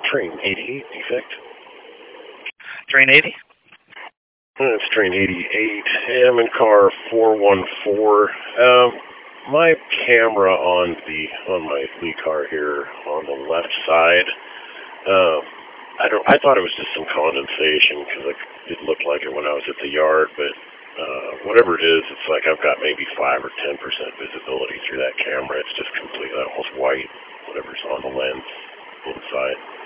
Train 88 defect. Train 80? It's train 88. Hey, I'm in car 414. My camera on my lead car here on the left side. I thought it was just some condensation because it looked like it when I was at the yard, but whatever it is, it's like I've got maybe 5 or 10% visibility through that camera. It's just completely almost white, whatever's on the lens inside.